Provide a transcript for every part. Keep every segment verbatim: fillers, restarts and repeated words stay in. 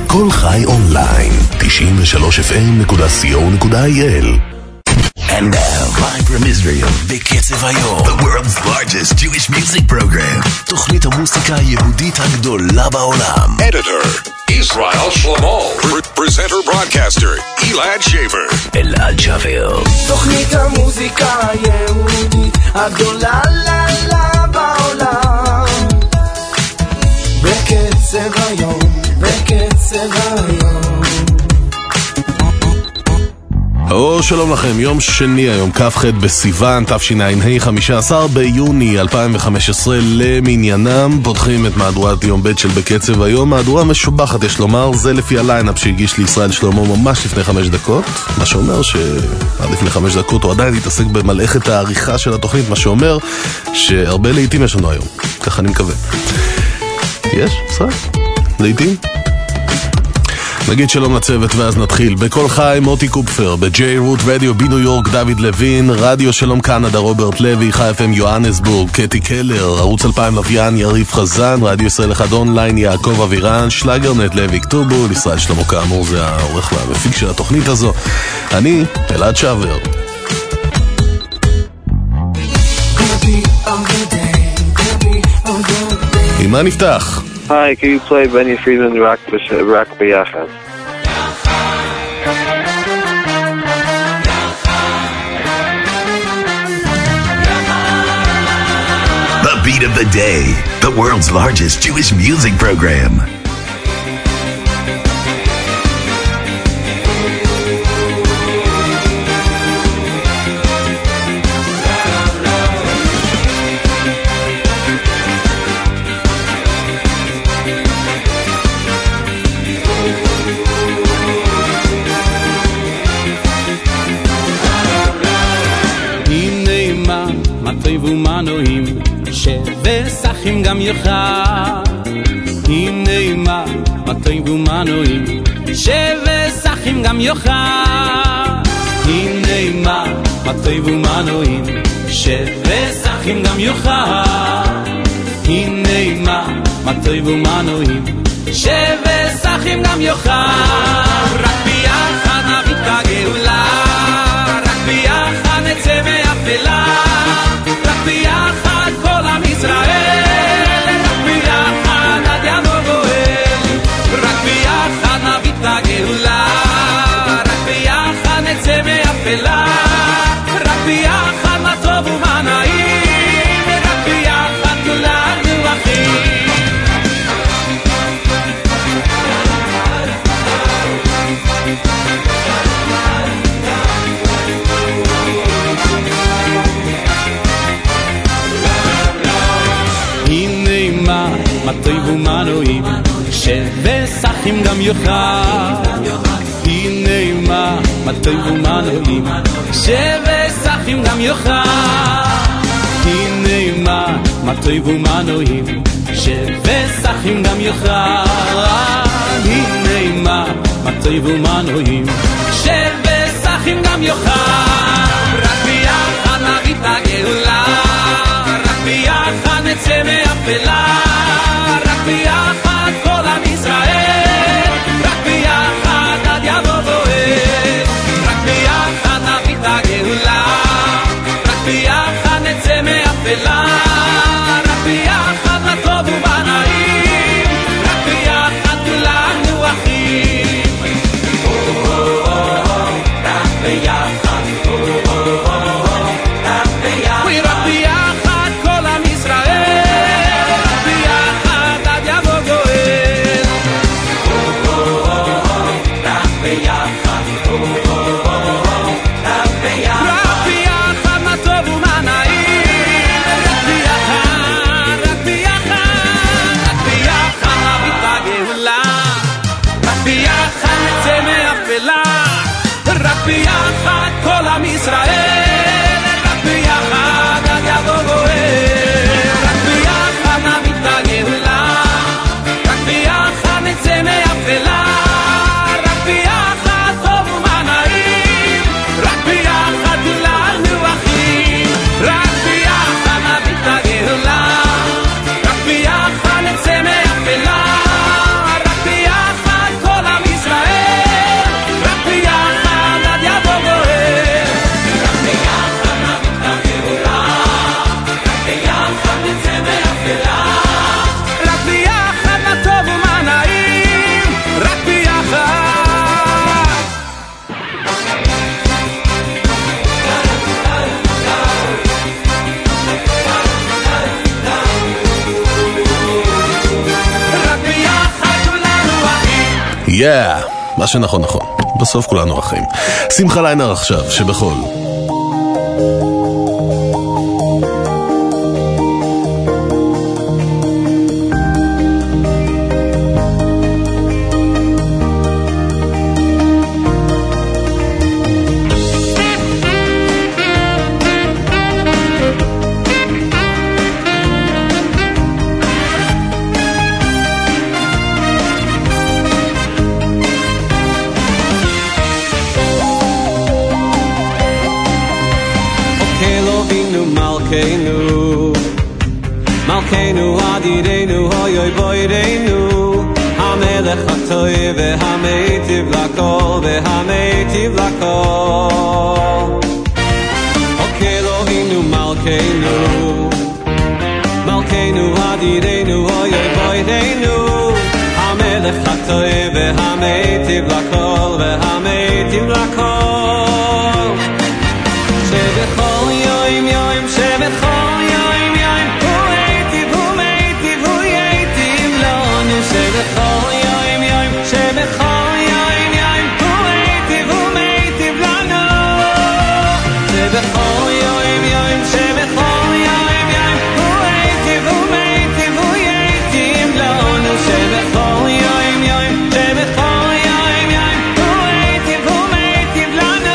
כל חי אונליין, תשעים ושלוש אף אם נקודה סי או נקודה איי אל. And now, live from Israel, בקצב היום, the world's largest Jewish music program. תוכנית המוסיקה היהודית הגדולה בעולם. Editor, Israel Shlomo. Presenter, broadcaster, Elad Shaver. אלעד שבר. תוכנית המוסיקה היהודית הגדולה ללה בעולם. בקצב היום, בקצב היום. או שלום לכם, יום שני היום, כ"ח בסיוון, תשע"ה, חמישה עשר ביוני אלפיים וחמש עשרה למניינם. פותחים את מהדורת יום ב' של בקצב היום. מהדורה משובחת, יש לומר, זה לפי הליינאפ שהגיש לישראל שלמה ממש לפני חמש דקות, מה שאומר שעד לפני חמש דקות הוא עדיין התעסק במלאכת העריכה של התוכנית, מה שאומר שהרבה לעיתים יש לנו היום, ככה אני מקווה. יש? בסדר? לעיתים? נגיד שלום לצוות ואז נתחיל. בכל חי מוטי קופפר, בג'יי רוט רדיו בניו יורק דוד לוין, רדיו שלום קנדה רוברט לוי, חי אף אם יוהנסבורג קטי קלר, ערוץ אלפיים לוויין יריב חזן, רדיו ישראל אחד אונליין יעקב אבירן, שלגרנט לוי כתובול, ישראל שלמה כאמור זה העורך והמפיק של התוכנית הזו. אני אלעד שבר. עם מה נפתח? Hi, can you play Benny Friedman Rock, Rock B'Yachad? The beat of the day, the world's largest Jewish music program. ושחים גם יוחד, הנה מה, מטוים ומנועים, שבשחים גם יוחד, הנה מה, מטוים ומנועים, שבשחים גם יוחד, הנה מה, מטוים ומנועים, שבשחים גם יוחד. רק ביחד נביא את הגאולה, רק ביחד נצא מאפלה, רק ביחד כל עם ישראל, רק ביחד עד יבוא גואל, רק ביחד נביא את הגאולה, רק ביחד נצא מאפלה, רק ביחד מה טוב ומה נעים, רק ביחד כולנו אחים. מטוי ומנועים שבשחים גם יוחד, הנה מה, מטוי ומנועים שבשחים גם יוחד, הנה מה, מטוי ומנועים שבשחים גם יוחד, הנה מה, מטוי ומנועים שבשחים גם יוחד. רק ביחד נביא את הגאולה, רק ביחד נצא מאפלה, רק ביחד כל עם ישראל, רק ביחד עד יבוא גואל, רק ביחד נביא את הגאולה, רק ביחד נצא מאפלה, רק ביחד מה טוב ומה נעים, רק ביחד כולנו אחים. רק ביחד, רק ביחד כל עם ישראל, רק ביחד עד יבוא גואל, רק ביחד, רק ביחד מה טוב ומה נעים, רק ביחד, רק ביחד, רק ביחד נביא את הגאולה, רק ביחד נצא מאפלה, רק ביחד כל עם ישראל, רק ביחד עד יבוא גואל, רק ביחד נביא את הגאולה, רק ביחד נצא מאפלה, רק ביחד טוב ומה נעים, רק ביחד כולנו אחים, רק ביחד נביא את הגאולה, רק ביחד נצא מאפלה, רק ביחד כל יא, מה שנכון נכון, בסוף כולנו אחים. שמחה ליינר עכשיו, שבכל Malkeinu adirenu hoyoy boyrenu Hamelech hatoy vehameitiv lakol vehameitiv lakol Okelo inu malkeinu Malkeinu adirenu hoyoy boyrenu Hamelech hatoy vehameitiv lakol vehameitiv lakol Shebechol yoim yoim shebechol yoim yoim שבכל יום יום שבכל יום יום הוא היטיב ומהיטיב לנו שבכל יום יום שבכל יום יום הוא היטיב ומהיטיב הוא ייטיב לנו שבכל יום יום שבכל יום יום הוא היטיב ומהיטיב לנו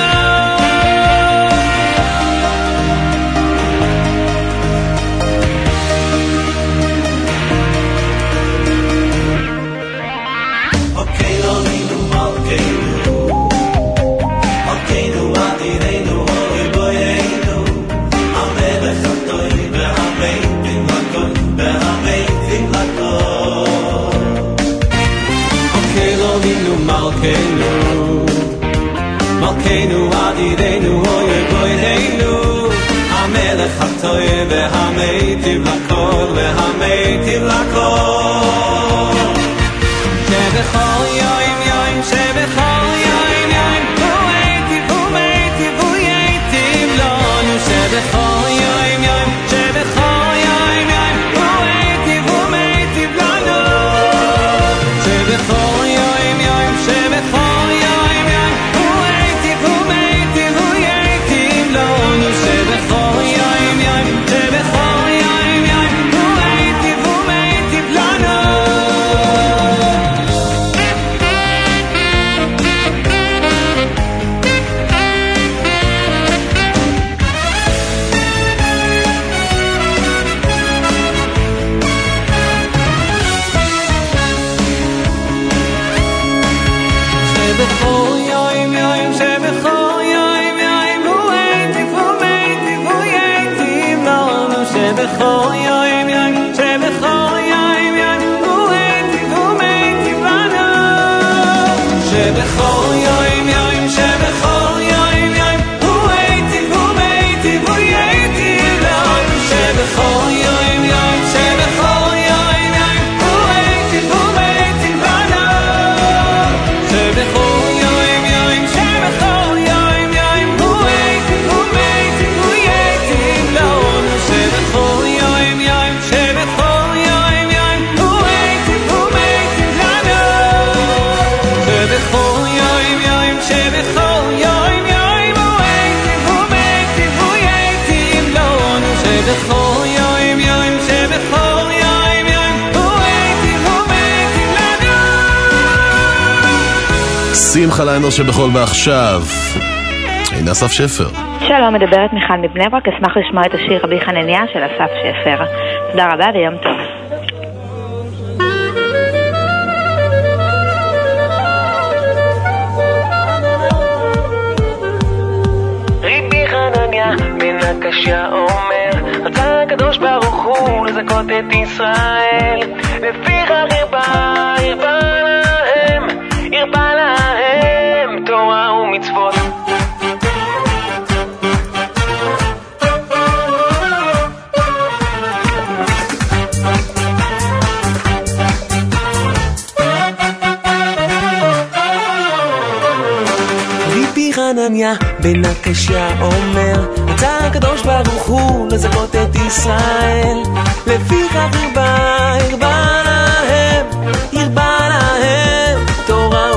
Malkeinu adirenu hoye boyrenu Hamelech hatoy vehameitiv lakol vehameitiv lakol Shebechol yoim yoim shebechol yoim yoim hu heitiv hu meitiv hu yeitiv lonu Shebechol yoim yoim shebechol yoim yoim hu heitiv hu meitiv lonu Shebechol yoim yoim shebechol yoim yoim hu heitiv hu meitiv hu yeitiv lonu Shebechol yoim yoim shebechol yoim yoim hu heitiv hu meitiv lonu שבכל יום יום שבכל יום יום הוא היטיב ומייטיב הוא ייטיב לנו שבכל יום יום שבכל יום יום הוא היטיב ומייטיב לנו שבכל יום יום שבכל יום יום הוא היטיב ומייטיב הוא ייטיב לנו שבכל יום יום שבכל יום יום הוא היטיב ומייטיב לנו שבכל שמחה ליינר שבכל ועכשיו. הנה אסף שפר. שלום, מדברת מיכל מבני ברק, אשמח לשמוע את השיר רבי חנניה של אסף שפר. תודה רבה ויום טוב. רבי חנניה בן הקשיא אומר, רצה הקדוש ברוך הוא לזכות את ישראל, לפיכך הרבה הרבה להם, הרבה להם תורה ומצוות. רבי חנניה בן הקשיא אומר, רצה הקדוש ברוך הוא לזכות את ישראל, לפיכך הרבה הרבה להם, הרבה להם תורה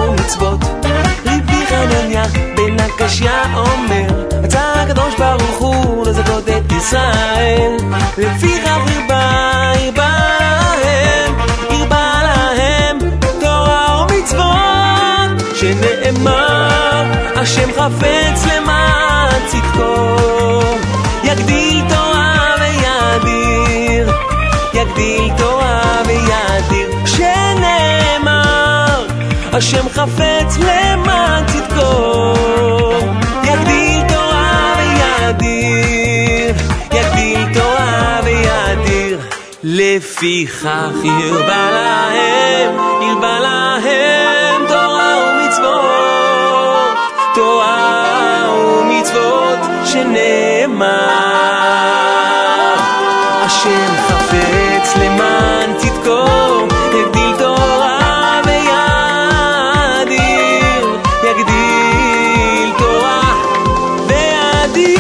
שנאמר השם חפץ למען צדקו יגדיל תורה ויאדיר יגדיל תורה ויאדיר שנאמר השם חפץ למען צדקו יגדיל תורה ויאדיר יגדיל תורה ויאדיר לפיכך ירבה להם ירבה להם תורה ומצוות תורה ומצוות שנאמר השם חפץ למען צדקו יגדיל תורה ויאדיר יגדיל תורה ויאדיר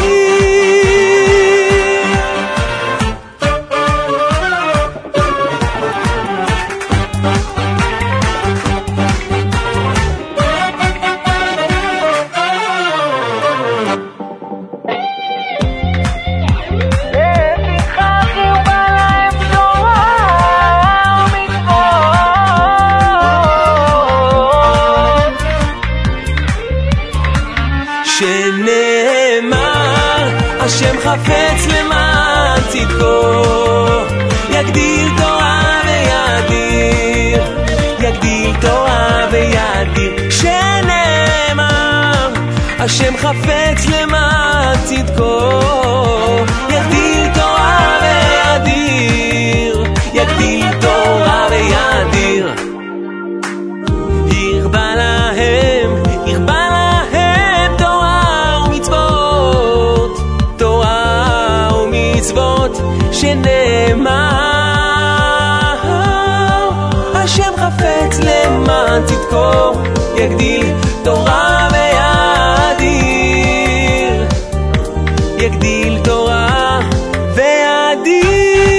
חפץ למען צדקו יגדיל תורה ויאדיר יגדיל תורה ויאדיר שנאמר השם חפץ למען צדקו יגדיל תורה ויאדיר יגדיל תורה ויאדיר ירבה להם ירבה להם תורה ומצוות תורה ומצוות שנאמר השם חפץ למען צדקו יגדיל תורה ויאדיר יגדיל תורה ויאדיר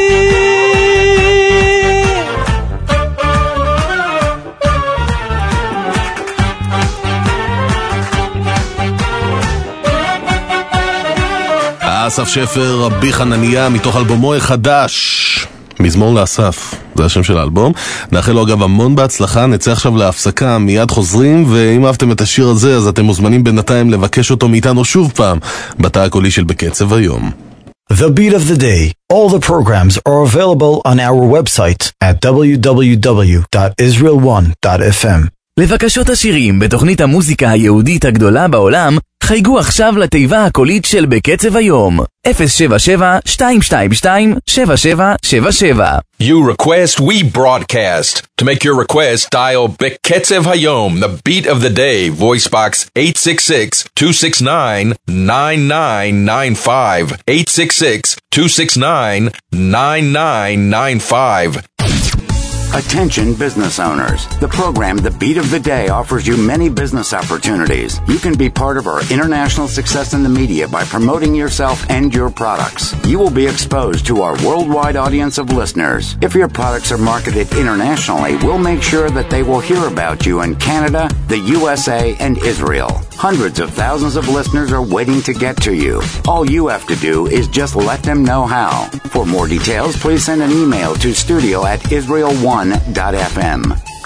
אסף שפר, רבי חנניה, מתוך אלבומו החדש, מזמור לאסף, זה השם של האלבום. נאחל לו אגב המון בהצלחה. נצא עכשיו להפסקה, מיד חוזרים, ואם אהבתם את השיר הזה אז אתם מוזמנים בינתיים לבקש אותו מאיתנו שוב פעם בתא הקולי של בקצב היום. The Beat of the Day. All the programs are available on our website at w w w dot israel one dot f m. לבקשות השירים בתוכנית המוזיקה היהודית הגדולה בעולם, חייגו עכשיו לתיבה הקולית של בקצב היום, אפס שבע שבע שתיים שתיים שתיים שבע שבע שבע שבע. You request, we broadcast. To make your request, dial Beketzev Hayom, the beat of the day, voice box eight six six, two six nine, nine nine nine five, eight six six, two six nine, nine nine nine five. Attention business owners. The program The Beat of the Day offers you many business opportunities. You can be part of our international success in the media by promoting yourself and your products. You will be exposed to our worldwide audience of listeners. If your products are marketed internationally, we'll make sure that they will hear about you in Canada, the U S A, and Israel. Hundreds of thousands of listeners are waiting to get to you. All you have to do is just let them know how. For more details, please send an email to studio at israel one dot f m.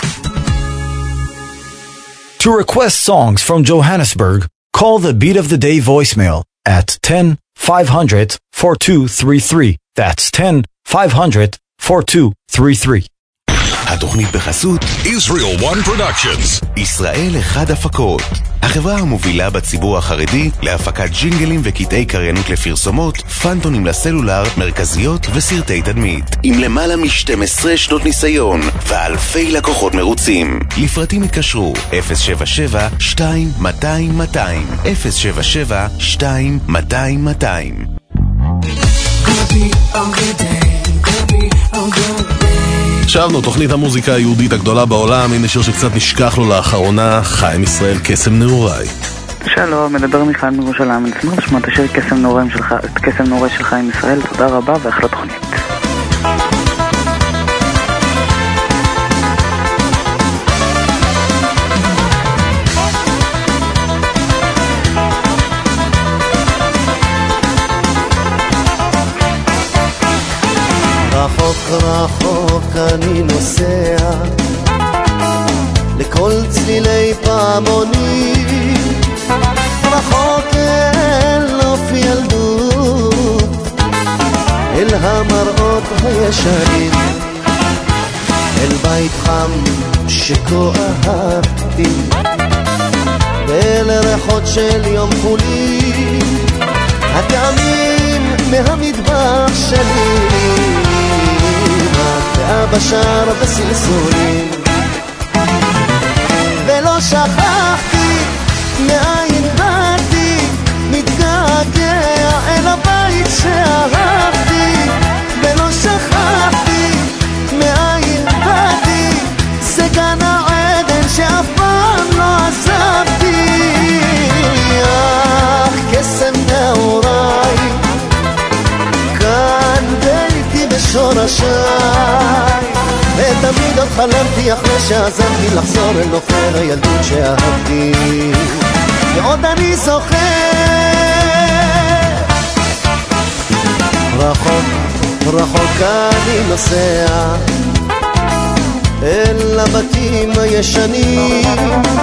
To request songs from Johannesburg, call the Beat of the Day voicemail at ten five hundred four two three three. That's ten five hundred four two three three. התוכנית בחסות Israel One Productions. ישראל אחד הפקות, החברה המובילה בציבור החרדי להפקת ג'ינגלים וקטעי קריינות לפרסומות, פנטונים לסלולר, מרכזיות וסרטי תדמית, עם למעלה מ-שתים עשרה שנות ניסיון ואלפי לקוחות מרוצים. לפרטים התקשרו אפס שבע שבע שתיים מאתיים מאתיים, אפס שבע שבע שתיים מאתיים מאתיים. שבנו, תוכנית המוזיקה היהודית הגדולה בעולם. הנה שיר שקצת נשכח לו לאחרונה, חיים ישראל, קסם נעוריי. שלום, מדבר מיכל מירושלים. נשמח לשמוע את השיר קסם נעוריי שלך, קסם נעוריי של חיים ישראל. תודה רבה ואחלה תוכנית. רחוק רחוק אני נוסע לכל כל צלילי פעמונים, רחוק אל אופי ילדות, אל המראות הישנים, אל בית חם שכה אהבתי, ואל ריחות של יום חולי, הטעמים מהמדבר שלי, ואבא שר בסלסולים, ולא שכחתי מאין באתי, מתגעגע אל הבית שאהבתי, ולא שכחתי מאין באתי, זה גן העדן שאף פעם לא עזבתי, אך קסם נעוריי, כאן ביתי בשורשיי, ותמיד עוד חלמתי אחרי שעזבתי לחזור אל נופי הילדות שאהבתי, ועוד אני זוכר רחוק רחוק אני נוסע אל הבתים הישנים,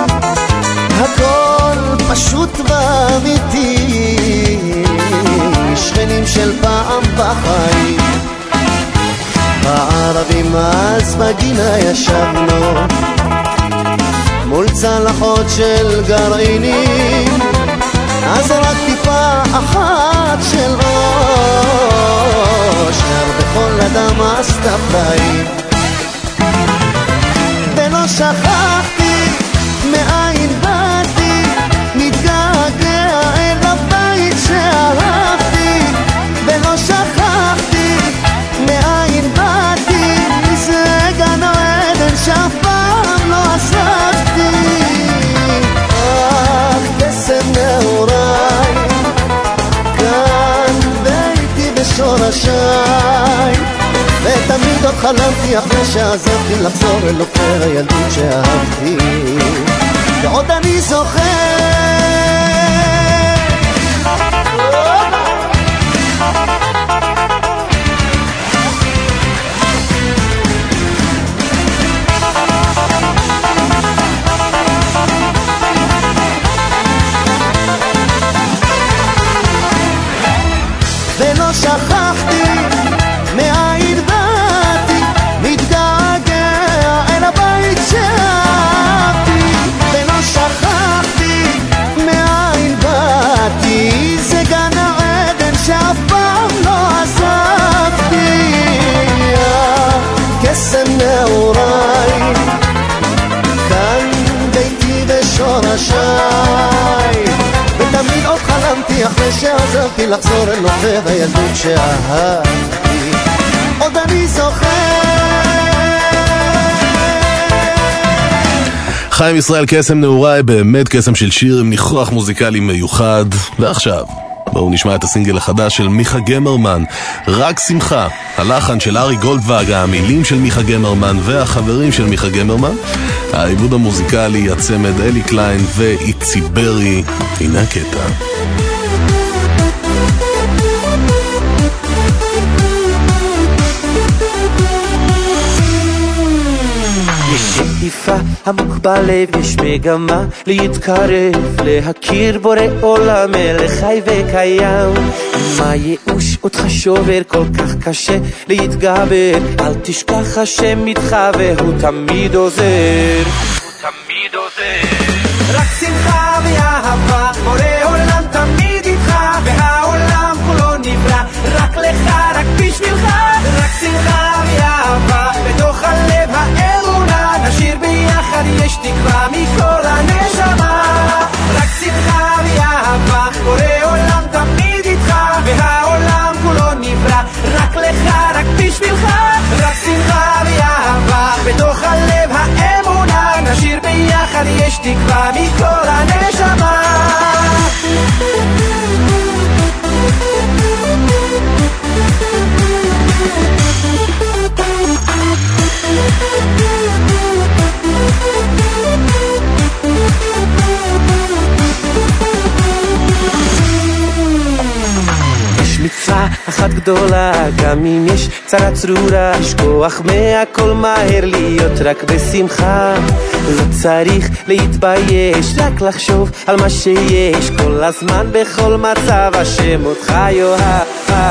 הכל פשוט ואמיתי, שכנים של פעם בחיים, הערבים אז בגינה ישבנו מול צלחות של גרעינים, אז רק טיפה אחת של ראש, נר בכל אדם עשתה פלאים, ולא שכחתי מאין באתי, מתגעגע אל הבית שאהבתי, ולא שכחתי מאין באתי, זה גן העדן שאף פעם לא עזבתי, אך קסם נעוריי, כאן ביתי בשורשיי, ותמיד עוד חלמתי אחרי שעזבתי לחזור אל נופי הילדות שאהבתי, ועוד אני זוכר ולא שכחתי מאין באתי, מתגעגע אל הבית שאהבתי, ולא שכחתי מאין באתי, זה גן העדן שאף פעם לא עזבתי, קסם נעוריי, כאן ביתי ושורשיי, ותמיד עוד חלמתי אחרי שעזבתי לחזור אל נופי הילדות שאהבתי, עוד אני זוכר. חיים ישראל, קסם נעוריי, באמת קסם של שיר עם ניחוח מוזיקלי מיוחד. ועכשיו בואו נשמע את הסינגל החדש של מיכה גמרמן, רק שמחה, הלחן של ארי גולדוואג, המילים של מיכה גמרמן והחברים של מיכה גמרמן, העיבוד המוזיקלי, הצמד אלי קליין ואיצי ברי. הנה הקטע. יש שאיפה עמוק בלב, יש מגמה להתקרב, להכיר בורא עולם, מלך חי וקיים. מה ייאוש אותך שובר, כל כך קשה להתגבר, אל תשכח השם איתך והוא תמיד עוזר, הוא תמיד עוזר. רק שמחה ואהבה, בורא עולם תמיד איתך, והעולם כולו נברא רק לך, רק בשבילך. רק שמחה ואהבה, בתוך הלב האמונה, נשיר ביחד, יש תקווה מכל הנשמה. רק שמחה ואהבה, בורא עולם תמיד איתך, והעולם כולו נברא רק לך, רק בשבילך. רק שמחה ואהבה, בתוך הלב האמונה, נשיר ביחד, יש תקווה מכל הנשמה. יש מצווה אחת גדולה, גם אם יש צרה צרורה, לשכוח מהכל מהר, להיות רק בשמחה. לא צריך להתבייש, רק לחשוב על מה שיש, כל הזמן בכל מצב השם אותך יאהב.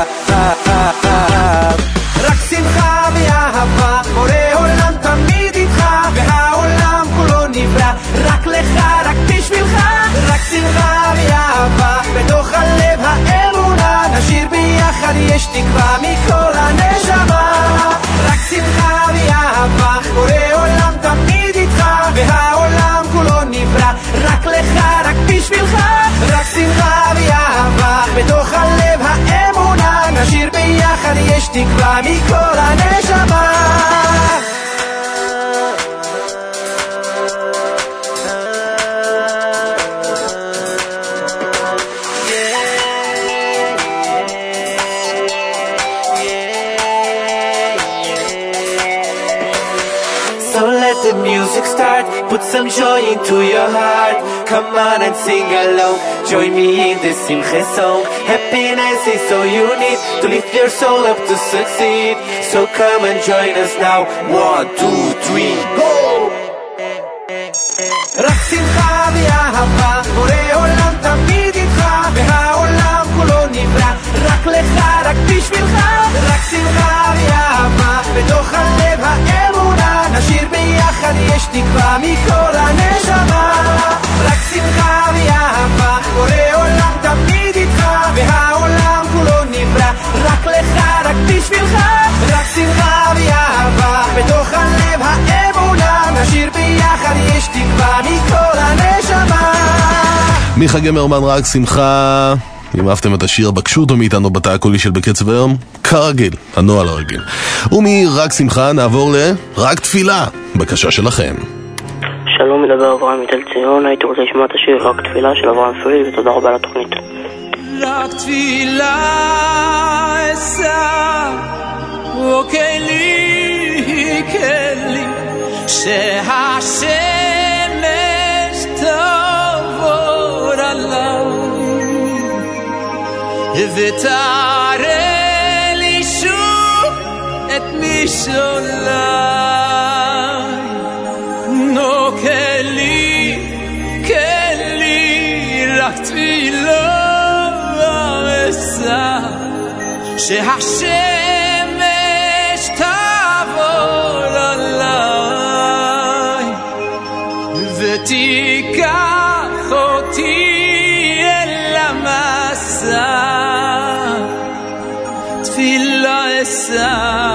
רק שמחה ואהבה, בורא עולם תמיד איתך, והעולם כולו נברא רק לך, רק בשבילך. רק שמחה ואהבה, בתוך הלב האמונה, נשאיר ביחד יש תקווה מכל הנשמה. רק שמחה ואהבה, בורא עולם תמיד איתך, והעולם כולו נברא רק לך, רק בשבילך. רק שמחה ואהבה, בתוך הלב האמונה, נשאיר ביחד יש תקווה מכל הנשמה. The music start, put some joy into your heart. Come on and sing along, join me in this Simcha song. Happiness is all you need to lift your soul up to succeed. So come and join us now. One, two, three, go! רק שמחה ואהבה, בורא עולם תמיד איתך, והעולם כולו נברא רק לך, רק בשבילך. רק שמחה ואהבה, בתוך הלב האמונה, נשאיר ביחד יש תקווה מכל הנשמה. רק שמחה ואהבה, בורא עולם תמיד איתך, והעולם כולו נברא רק לך, רק בשבילך. רק שמחה ואהבה, בתוך הלב האמונה, נשאיר ביחד יש תקווה מכל הנשמה. מיכה גמרמן, רק שמחה. אם אהבתם את השיר, בקשו אותו מאיתנו בתא הקולי של בקצב היום, כרגיל, הנועל הרגיל. ומרק שמחה נעבור לרק תפילה, בקשה שלכם. שלום, מדבר אברהם מתל ציון, הייתי רוצה לשמוע את השיר רק תפילה של אברהם פריד, ותודה רבה לתוכנית. רק תפילה אסע, וכלי כלי, שהשמש תעבור עליי, ותראה לי שוב את משעולי. נו כלי, כלי, רק תפילה אשא, שהשמש תעבור עליי, ותיקח אותי אל המסע. תפילה אשא,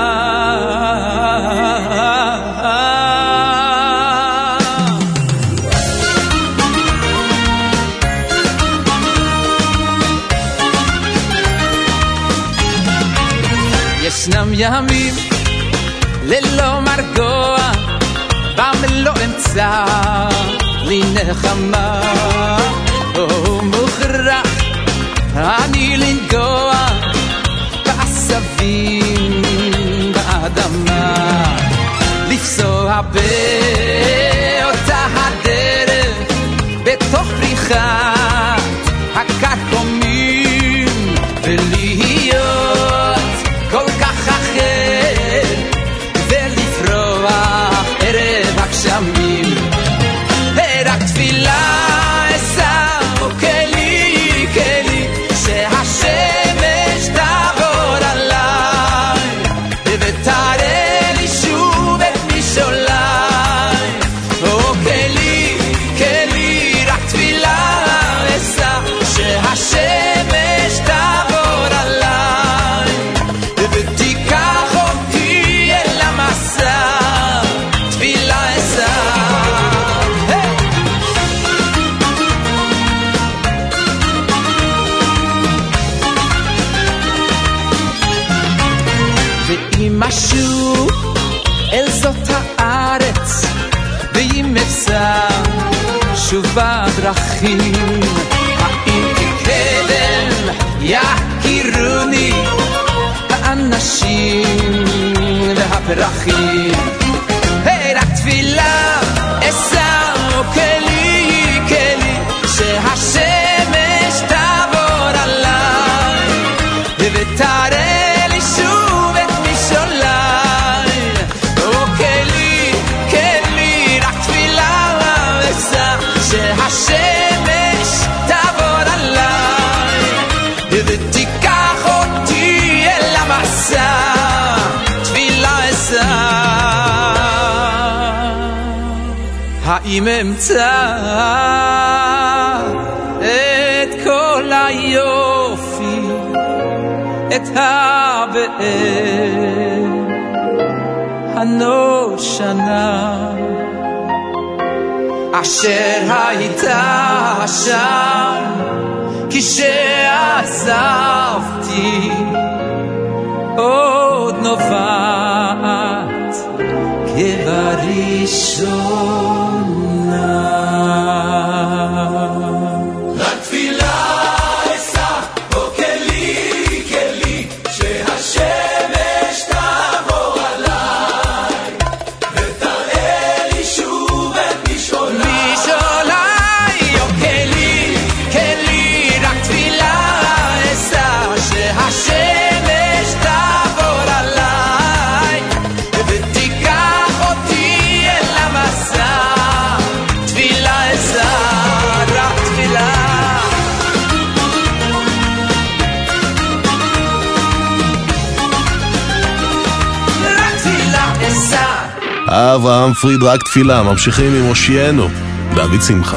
ישנם ימים ללא מרגוע, בם לא אמצע לי נחמה, ומוכרח אני לנגוע בעשבים באדמה, לפסוע באותה הדרך בתוך פריחת הקרקומים, ולהיות כל כך אחר, ולפרוח ערב הגשמים. רק תפילה אשא, וכלי כלי, שהשמש תעבור עליי, ותראה לי שוב את משעולי. וכלי כלי, רק תפילה אשא, שהשמש תעבור עליי, ותיקח אותי אל המסע. תפילה אשא, ואם משהו אל זאת הארץ, ואם אפשר שוב בדרכים, האם כקדם יכירוני האנשים והפרחים. רק תפילה אשא, וכלי כלי, שהשמש תעבור עליי, ותראה שהשמש תעבור עליי ותיקח אותי אל המסע תפילה אשא האם אמצא את כל היופי את הבאר הנושנה אשר הייתה שם כשעזבתי עוד נובעת כבראשונה רק תפילה אשא בו כלי כלי שהשמש תעבור עליי ותראה לי שוב את משעולי משעולי או כלי כלי רק תפילה אשא שהשמש תעבור עליי ותיקח אותי אל המסע תפילה אשא רק תפילה רק תפילה אשא אברהם פריד, רק תפילה. ממשיכים עם הושיינו, דוד שמחה.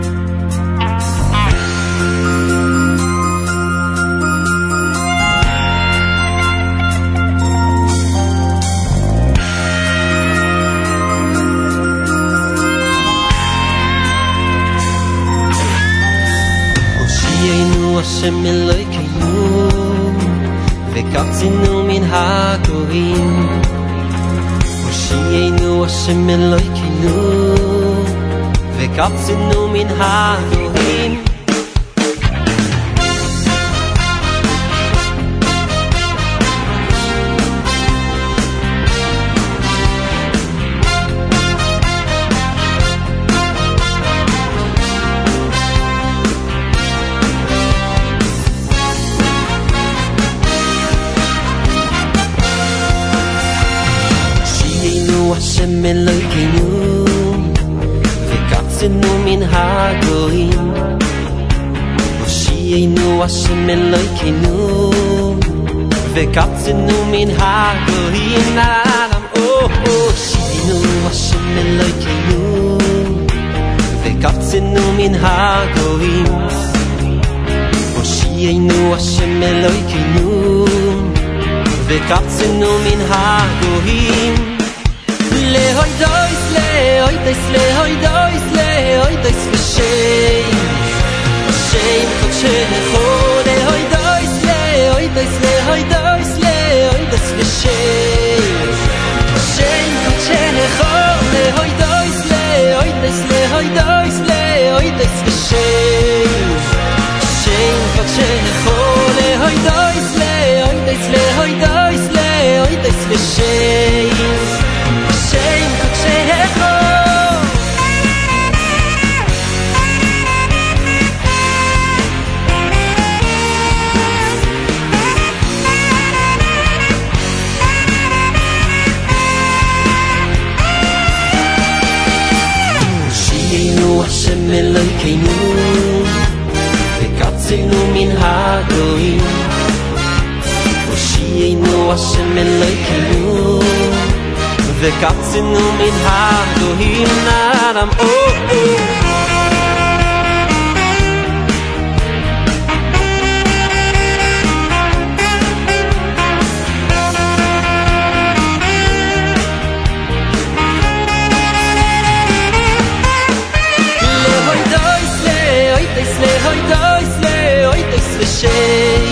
הושיענו השם אלוהינו וקבצנו מן הגויים הושיענו השם אלוהינו וקבצנו מן הגויים השם אלוהינו וקבצנו מן הגויים הושיענו השם אלוהינו וקבצנו מן הגויים הושיענו השם אלוהינו וקבצנו מן הגויים הושיענו השם אלוהינו וקבצנו מן הגויים Lehoy dois, lehoy dois, lehoy dois, lehoy dois v'shem V'shem kodshecho Lehoy dois, lehoy dois, lehoy dois, lehoy dois v'shem V'shem kodshecho Lehoy dois, lehoy dois, lehoy dois, lehoy dois v'shem V'shem kodshecho Lehoy dois, lehoy dois, lehoy dois, lehoy dois v'shem Shem kodshecho Hoshi'enu Hashem Elokeinu וקבצנו מן הגויים Hoshi'enu Hashem Elokeinu וקבצנו מן הגויים נערם או להוי דויס להוי דויס להוי דויס להוי דויס ושי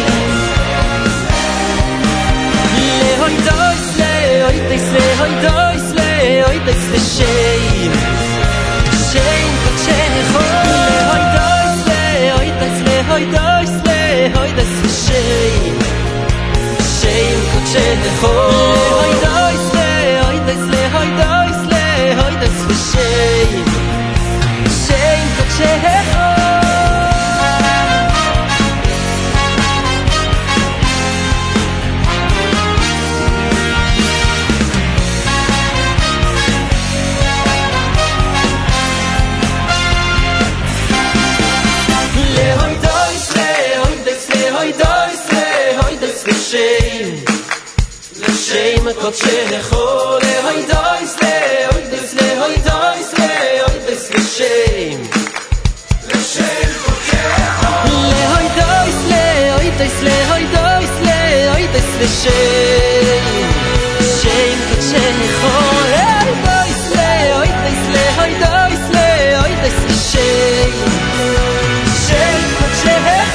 להוי דויס להוי דויס להוי דויס Lehoy dois v'shem Shem kodshecho קודשך להוי דויס להוי דויס להוי דויס להוי דויס לשם לשם קודשך להוי דויס להוי דויס להוי דויס להוי דויס לשם שם קודשך להוי דויס להוי דויס להוי דויס להוי דויס לשם שם קודשך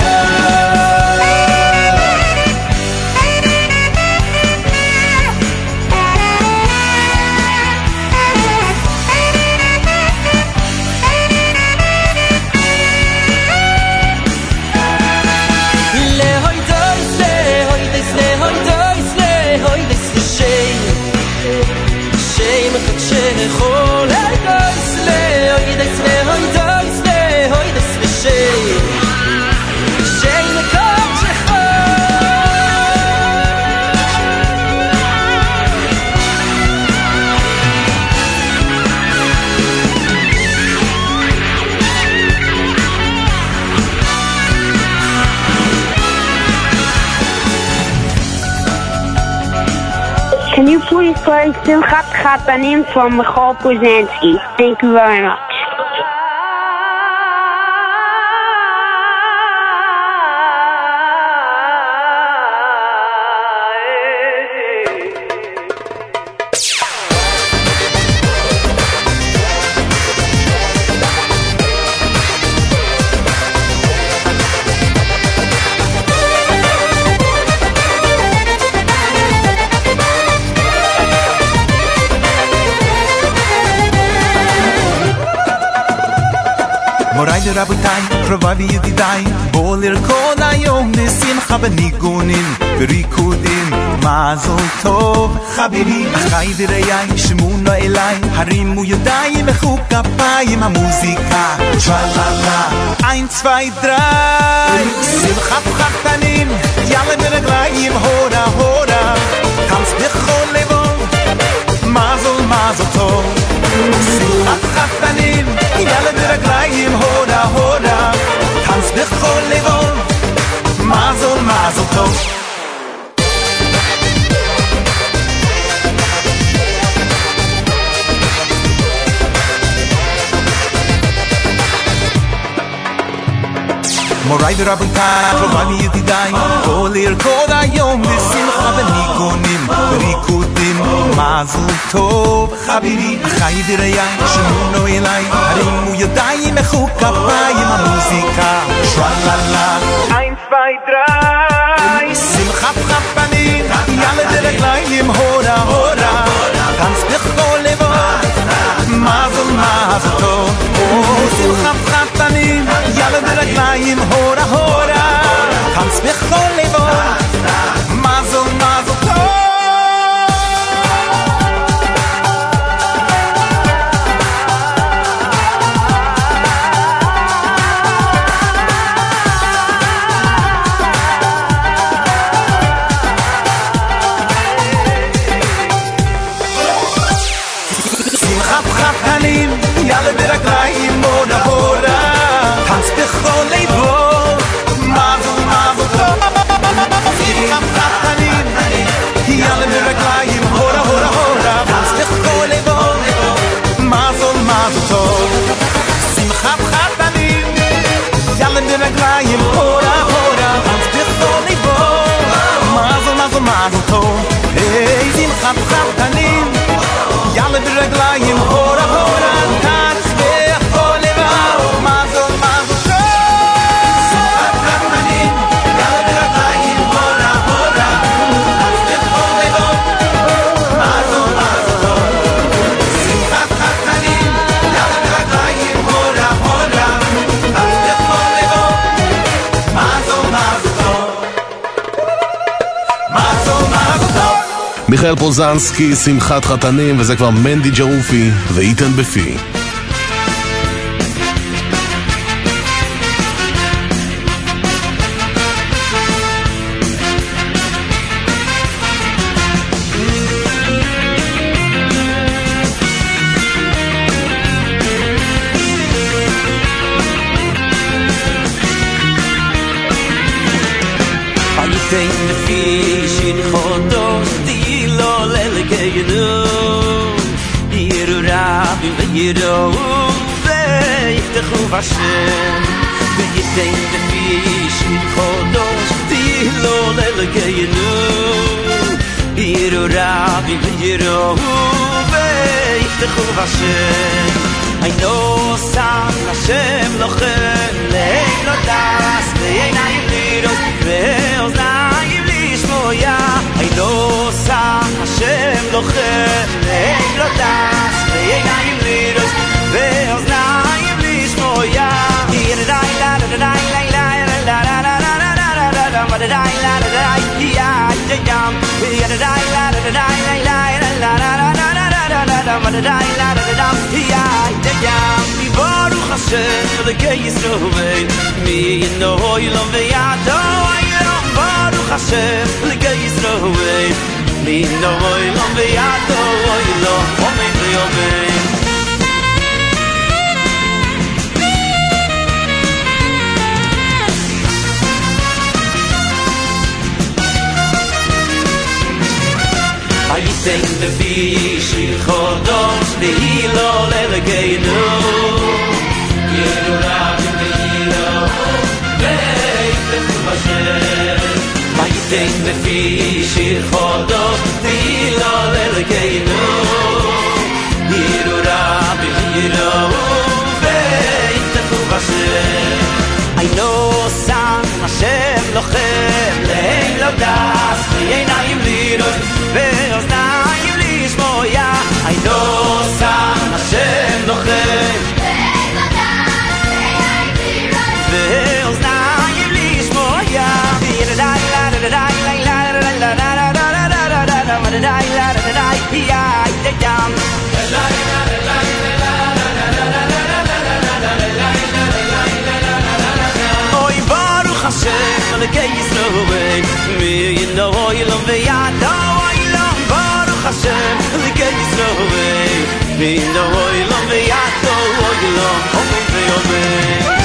Chol hey dois le hoy des le hoy dois le hoy des le shay shay le kach Can you please play Simchat Chatanim from Michal Puzanski? Thank you very much. Morai de Rabotai, Provavi Yedidai, Bolir Kol Hayom Nesimcha Benigunim, Berikudim, Mazel Tov, Chabiri, Achai Direyai, Shemuna Elai, Harimu Yodayim, Mechu Kapayim, HaMuzika, Tra-la-la, Ein, zwei, drei, Simchat Chatanim, Yalla Beraglayim, Hora, Hora, Tanz Bechol Levon, Mazel, Mazel Tov, Simchat Chatanim, Yalla Beraglayim, Hora, Hora, Tanz Bechol Levon, Mazel, Mazel Tov. Morai de Rabotai, Provani Yedidai, Bolir Kol Hayom Nesimcha Benigunim, Berikudim, Mazel Tov, Chabiri, Achai Direyai, Shemuna Elai, Harimu Yodayim, Mechu Kapayim, HaMuzika, Tra-la-la, Ein, zwei, drei, Simchat Chatanim, Yalla Beraglayim, Hora, Hora, Tanz Bechol Levon, Mazel, Mazel Tov, Oh, Simchat Chatanim, Yalla Beraglayim, Hora, Hora, Tanz Bechol Levon, Mazel, Mazel Tov. Yalla Beraglayim, Hora, Hora, Tanz Bechol Levon, Mazel, Mazel Tov. Simchat Chatanim, Yalla Beraglayim, Hora, Hora, Hora, Tanz Bechol Levon, Mazel, Mazel Tov. Simchat Chatanim, Yalla Beraglayim, Hora, Hora, Tanz Bechol Levon, Mazel, Mazel, Mazel Tov. Hey, Simchat Chatanim, Yalla Beraglayim, Hora, Hora, Tanz Bechol Levon, Mazel, Mazel Tov. Simchat Chatanim, Yalla Beraglayim, Hora, Hora, Tanz Bechol Levon, Mazel, Mazel Tov. Simchat Chatanim, Yalla Beraglayim, Hora, Hora, Tanz Bechol Levon, Mazel, Mazel Tov. Mazel, Mazel Tov. מיכאל פוזנסקי, שמחת חתנים, וזה כבר מנדי ג'רופי ואיתן בפי. Ayutein befi, shin chodos, di lo lel ויראו ויפתחו בשם וייתן לפי שיר קודש תהילו ללגיינו ויראו רבי ויראו ויפתחו בשם היינו שם השם לוחם ליל דס ועיניים לראות ואוזניים לשמוע היינו שם השם לוחם ליל דס ועיניים לראות ואוזניים לשמוע ירדאי לה לה לה לה לה לה לה לה לה Baruch Hashem Lekei Yisroel Mi Yinoy Lom V'Yado Ayom Baruch Hashem Lekei Yisroel Mi Yinoy Lom V'Yado Ayom Omen V'Yomen Ayiten Levi Shir Chodosh Lehilo Lelegeinu Yeru Rabbi Lehilo Ve'itechu Hashem Ayiten Levi Shir Chodosh Lehilo Lelegeinu Yeru Rabbi Lehilo Ve'itechu Hashem Ayno Sam Hashem Lochem Leilo Das V'Yeinayim Lirot ואוזניים לשמוע היינו שם השם לוחם ואוזניים לשמוע ירדאי לה לה לה לה לה לה לה לה לה אוי ברוך השם אלוקי ישראל מי ינוי אלום וידו Hashem, Lekei Yisroel, Mi Noy Lom V'Yato Oylom, Omen V'Yomen.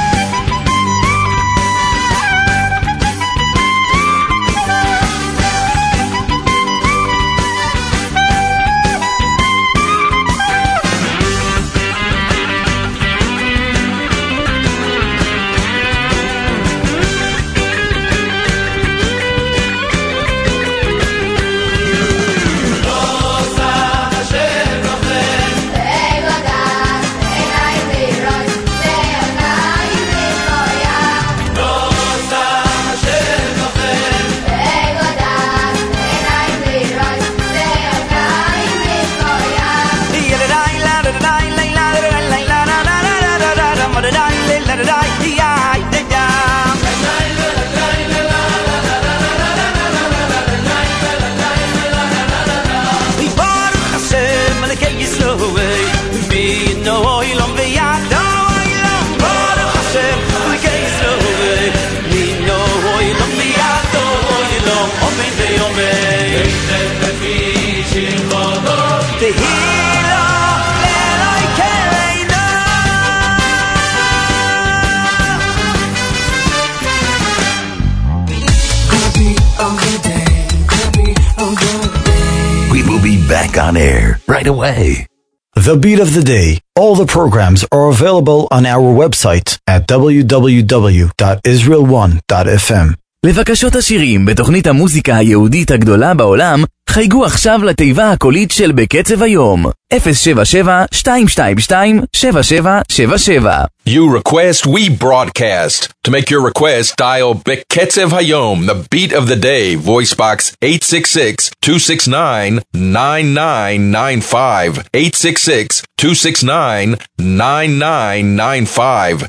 Back on air right away. The Beat of the Day. All the programs are available on our website at w w w dot israel one dot f m. לבקשות השירים בתוכנית המוזיקה היהודית הגדולה בעולם, חייגו עכשיו לתיבה הקולית של בקצב היום. אפס שבע שבע שתיים שתיים שתיים שבע שבע שבע שבע. You request, we broadcast. To make your request, dial Beketzev Hayom, the beat of the day, voice box eight six six, two six nine, nine nine nine five, eight six six, two six nine, nine nine nine five.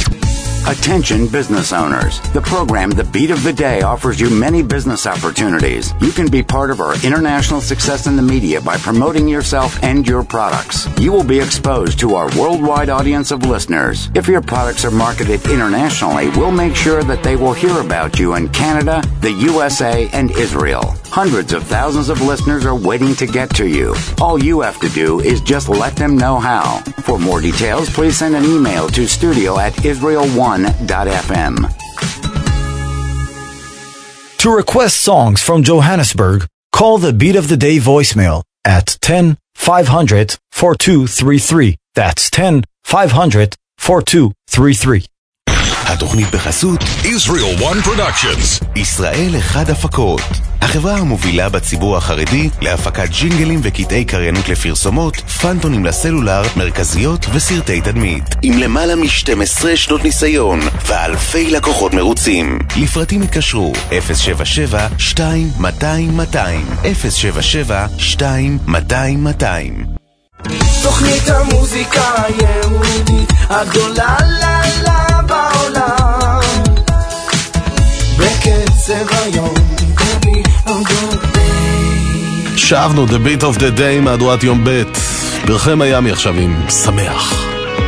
Attention business owners. The program The Beat of the Day offers you many business opportunities. You can be part of our international success in the media by promoting yourself and your products. You will be exposed to our worldwide audience of listeners. If your products are marketed internationally, we'll make sure that they will hear about you in Canada, the U S A, and Israel. Hundreds of thousands of listeners are waiting to get to you. All you have to do is just let them know how. For more details, please send an email to studio at israel one dot f m. To request songs from Johannesburg, call the Beat of the Day voicemail at ten, five hundred, four two three three. That's ten, five hundred, four two three three. התוכנית בחסות Israel One Productions. ישראל אחד הפקות, החברה המובילה בציבור החרדי להפקת ג'ינגלים וקטעי קריינות לפרסומות, פנטונים לסלולר, מרכזיות וסרטי תדמית. עם למעלה מ-שתים עשרה שנות ניסיון ואלפי לקוחות מרוצים. לפרטים התקשרו אפס שבע שבע שתיים מאתיים מאתיים אפס שבע שבע שתיים מאתיים מאתיים. תוכנית המוזיקה היהודית הגדולה לה לה בעולם, בקצב היום. שבנו, The Beat of the Day, מהדורת יום ב' ברחם מיאמי עכשיו עם שמח.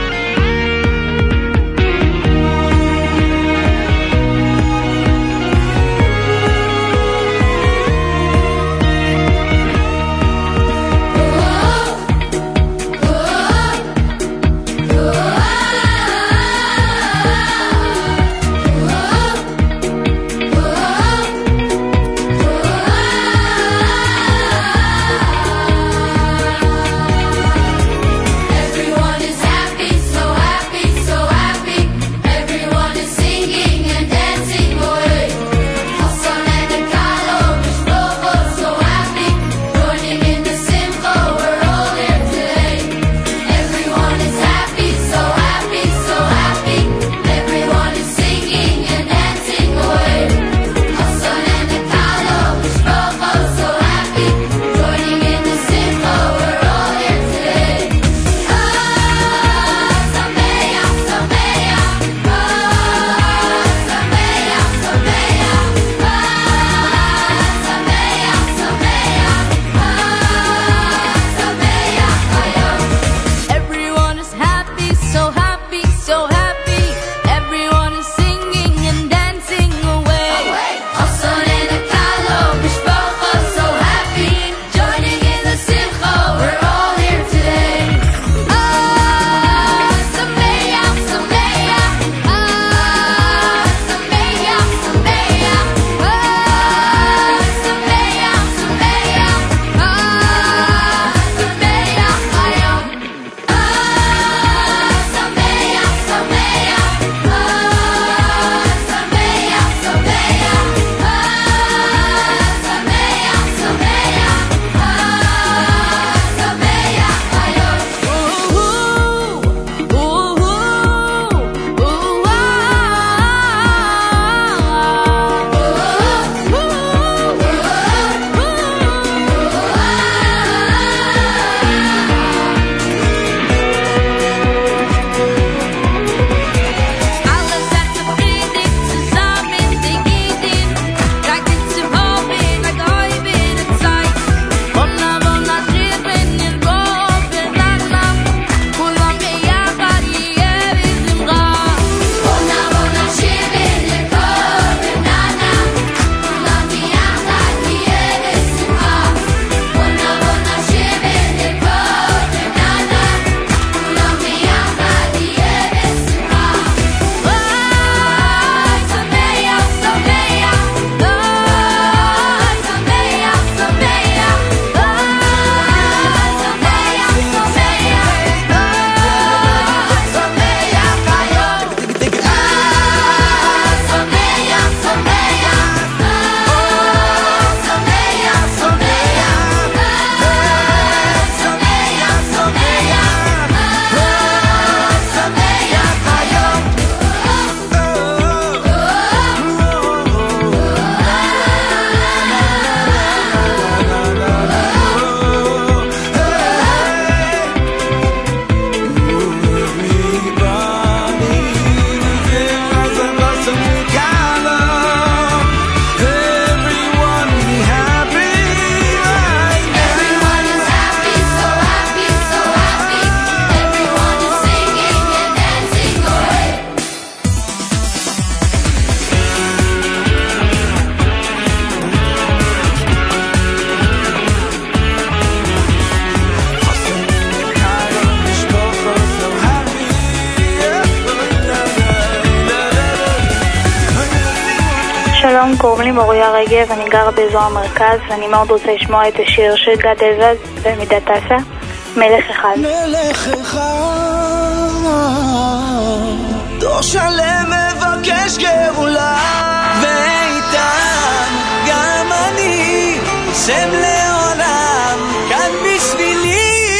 שלום, קוראים לי מוריה רגב, אני גרה באזור המרכז ואני מאוד רוצה לשמוע את השיר של גד אלבז במידת תעשה. מלך אחד. מלך אחד, דור שלם מבקש גאולה, ואיתם גם אני, שם לעולם, כאן בשבילי.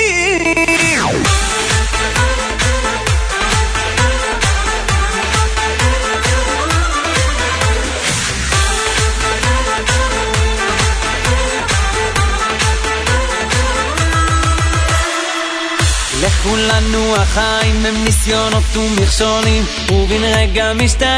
לכולנו החיים הם ניסיונות ומכשולים, ובין רגע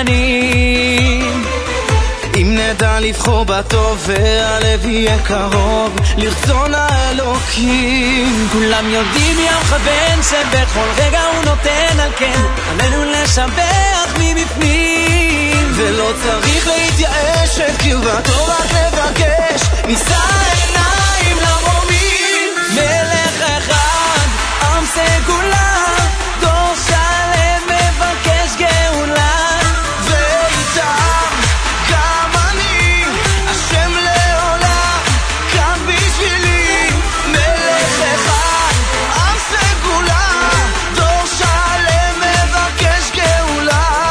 משתנים. אם נדע לבחור בטוב והלב יהיה קרוב לרצון האלוקים. כולם יודעים ים חבן שבכל רגע הוא נותן, על כן עלינו לשבח מבפנים, ולא צריך להתייאש את קרבתו רק לבקש. נישא עיניים למרומים, מלך אחד, עם סגולה, דור שלם מבקש גאולה, ואיתם גם אני, השם לעולם, כאן בשבילי. מלך אחד, עם סגולה, דור שלם מבקש גאולה,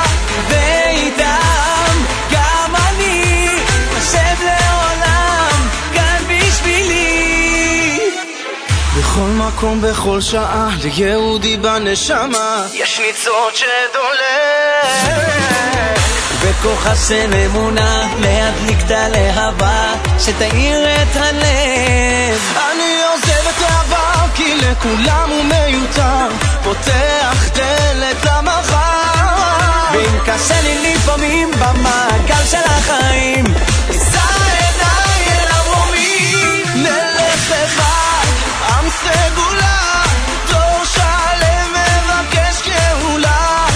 ואיתם גם אני, השם לעולם, כאן בשבילי. בכל מקום, בכל שעה, ליהודי בנשמה יש ניצוץ שדולק, בכוחה של אמונה להדליק את הלהבה שתאיר את הלב. אני עוזב את העבר כי לכולם הוא מיותר, פותח דלת למחר, ואם קשה לי לפעמים במעגל של החיים, נישא עיניי אל המרומים. מלך אחד, עם סגולה, דור שלם מבקש גאולה,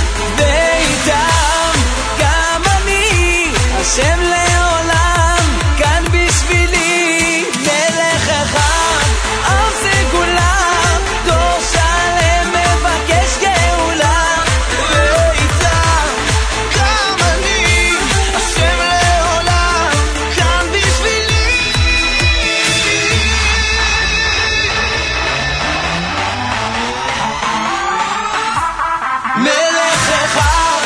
ואיתם גם אני, השם לעולם, כאן בשבילי. מלך אחד, עם סגולה, דור שלם מבקש גאולה, ואיתם גם אני, השם לעולם, כאן בשבילי. מלך אחד,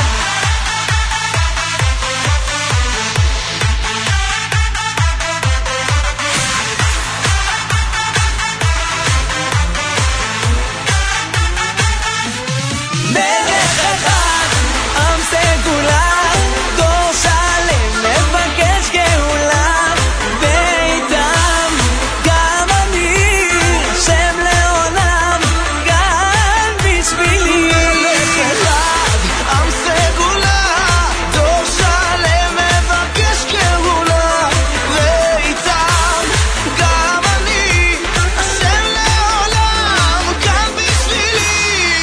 מלך אחד, עם סגולה, דור שלם מבקש גאולה, ואיתם גם אני, השם לעולם, כאן בשבילי. מלך אחד, עם סגולה, דור שלם מבקש גאולה, ואיתם גם אני, השם לעולם, כאן בשבילי.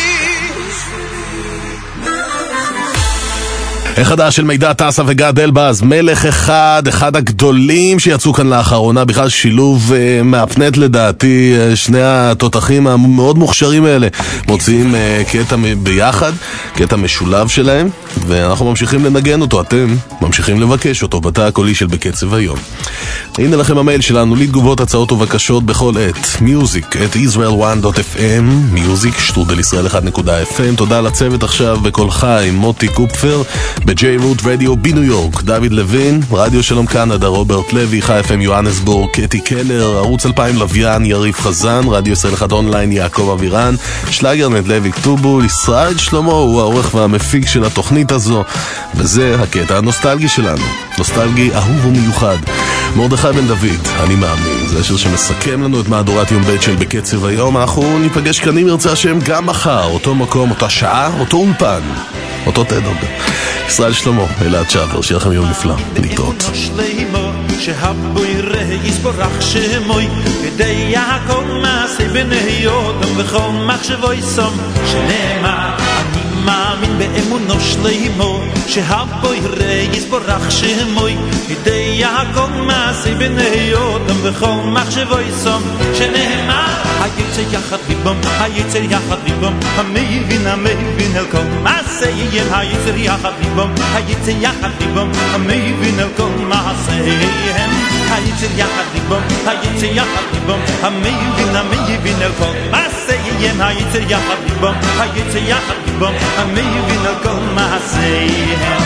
החדש של מידע טסה וגד אלבז, מלך אחד, אחד הגדולים שיצאו כאן לאחרונה, בכלל שילוב uh, מאפנת לדעתי, uh, שני התותחים המאוד מוכשרים האלה מוציאים uh, קטע ביחד, קטע משולב שלהם, ואנחנו ממשיכים לנגן אותו, אתם ממשיכים לבקש אותו בתא הקולי של בקצב היום. הנה לכם המייל שלנו לתגובות, הצעות ובקשות בכל עת, music at israel one dot f m, music שטרודל ישראל אחת נקודה f m. תודה לצוות עכשיו בכל חי, מוטי קופפר ב-J Root Radio בניו יורק, דוד לוין, רדיו שלום קנדה, רוברט לוי, חי אף אם יוהנסבורג, קטי קלר, ערוץ אלפיים לוויין, יריב חזן, רדיו ישראל אחד אונליין, יעקב אבירן, שלגרנט לוי כתובו, ישראל שלמה הוא העורך והמפיק של התוכנית הזו, וזה הקטע הנוסטלגי שלנו, נוסטלגי אהוב ומיוחד. מרדכי בן דוד, אני מאמין, זה השיר שמסכם לנו את מהדורת יום ב' של בקצב היום. אנחנו ניפגש כאן אם ירצה השם גם מחר, אותו מקום, אותה שעה, אותו אולפן, אותו תדר. ישראל שלמה, אלעד שבר, שיהיה לכם יום נפלא, להתראות. שהבוירה יסבורך שמוי כדי יעקב מעשה בני יודם וכל מחשבו יסום שנאמר אני מאמין באמונו שלמו שהבוירה יסבורך שמוי כדי יעקב מעשה בני יודם וכל מחשבו יסום שנאמר היצר יחד ליבם, היצר יחד ליבם, המבין המבין אל כל מעשיהם, היצר יחד ליבם, היצר יחד ליבם, המבין אל כל מעשיהם, היצר יחד ליבם, היצר יחד ליבם, המבין המבין אל כל מעשיהם, היצר יחד ליבם, היצר יחד ליבם, המבין אל כל מעשיהם.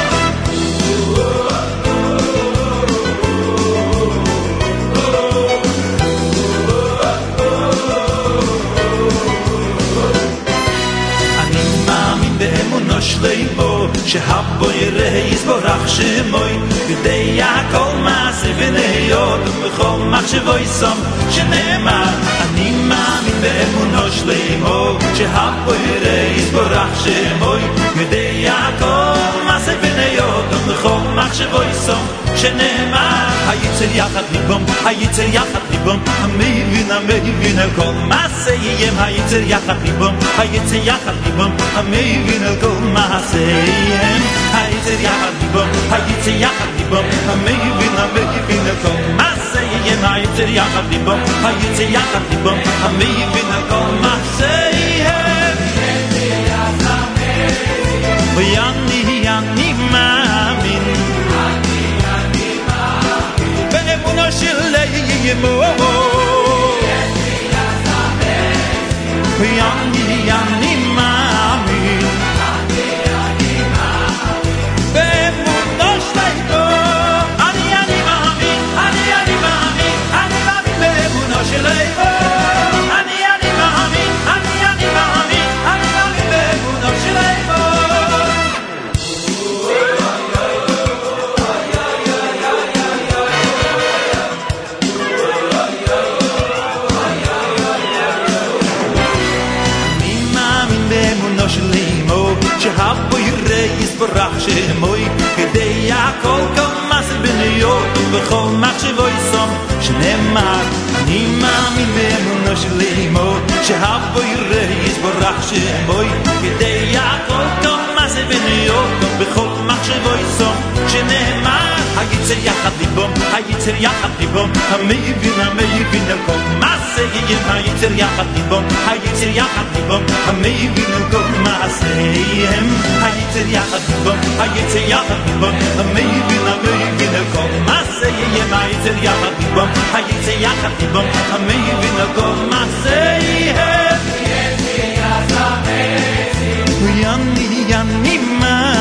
באמונו שלמו שהבוירה יסבורך שמוי יודע כל מעשה ונהיות ובכל מחשבו יסום שנאמר אני מאמין באמונו שלמו שהבוירה יסבורך שמוי יודע כל מעשה ונהיות ובכל מחשבו יסום שנאמר היצר יחד ליבם, היצר יחד ליבם המבין המבין על כל מעשיהם היצר יחד ליבם, היצר יחד ליבם המבין על כל מעשיהם היצר יחד ליבם, היצר יחד ליבם המבין המבין על כל מעשיהם היצר יחד ליבם, היצר יחד ליבם המבין על כל מעשיהם ויאני אני מאמין באמונו של ימו ויאני אני מאמין באמונו של ימו אני אני מאמין אני אני מאמין אני מאמין באמונו של ימו אני אני מאמין אני אני מאמין אני מאמין באמונו של ימו שהבוירה יסבורך שמוי כדי הכל כל מעשה בניות ובכל מחשבו יסום שנאמר אני מאמין באמונו של אמו שהבוירה יסבורך שמוי כדי הכל כל מעשה בניות ובכל מחשבו יסום שנאמר היצר יחד ליבם, היצר יחד ליבם המבין המבין על כל מעשיהם היצר יחד ליבם, היצר יחד ליבם המבין על כל מעשיהם היצר יחד ליבם, היצר יחד ליבם המבין המבין על כל מעשיהם היצר יחד ליבם, היצר יחד ליבם המבין על כל מעשיהם ויאני אני מאמין